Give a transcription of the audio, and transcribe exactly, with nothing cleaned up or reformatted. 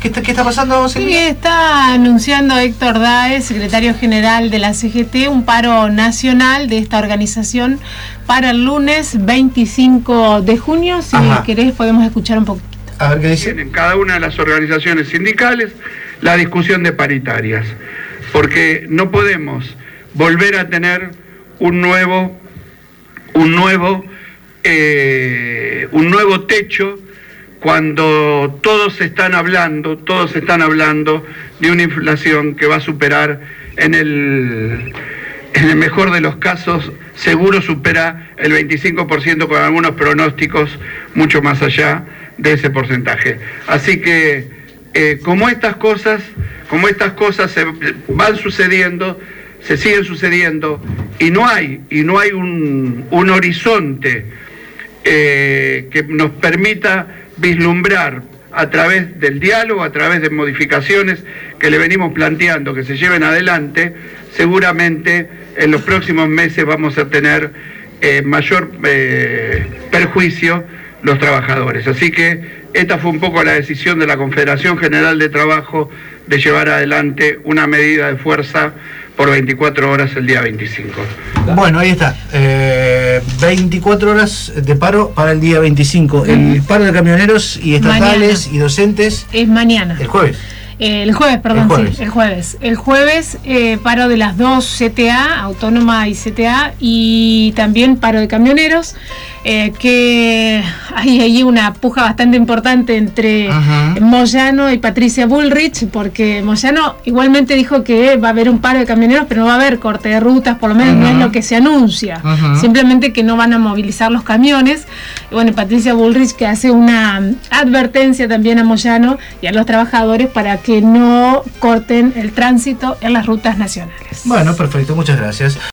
¿Qué está, qué está pasando, Sí, está anunciando Héctor Daes, secretario general de la C G T, un paro nacional de esta organización para el lunes veinticinco de junio. Si Ajá. querés podemos escuchar un poquito. A ver qué dice. En cada una de las organizaciones sindicales la discusión de paritarias, porque no podemos volver a tener un nuevo, un nuevo, eh, un nuevo techo cuando todos están hablando, todos están hablando de una inflación que va a superar en el, en el mejor de los casos, seguro supera el veinticinco por ciento con algunos pronósticos mucho más allá de ese porcentaje. Así que eh, como estas cosas, como estas cosas se van sucediendo, se siguen sucediendo y no hay, y no hay un, un horizonte eh, que nos permita vislumbrar a través del diálogo, a través de modificaciones que le venimos planteando que se lleven adelante, seguramente en los próximos meses vamos a tener eh, mayor eh, perjuicio los trabajadores. Así que esta fue un poco la decisión de la Confederación General de Trabajo de llevar adelante una medida de fuerza por veinticuatro horas el día veinticinco. Bueno, ahí está. Eh, veinticuatro horas de paro para el día veinticinco. El paro de camioneros y estatales mañana. Y docentes. Es mañana. El jueves. Eh, el jueves, perdón, el jueves. sí, el jueves. El jueves eh, paro de las dos C T A, Autónoma y C T A, y también paro de camioneros, eh, que hay ahí una puja bastante importante entre uh-huh. Moyano y Patricia Bullrich, porque Moyano igualmente dijo que va a haber un paro de camioneros, pero no va a haber corte de rutas, por lo menos uh-huh. no es lo que se anuncia, uh-huh. simplemente que no van a movilizar los camiones. Y bueno, Patricia Bullrich que hace una advertencia también a Moyano y a los trabajadores para que que no corten el tránsito en las rutas nacionales. Bueno, perfecto, muchas gracias.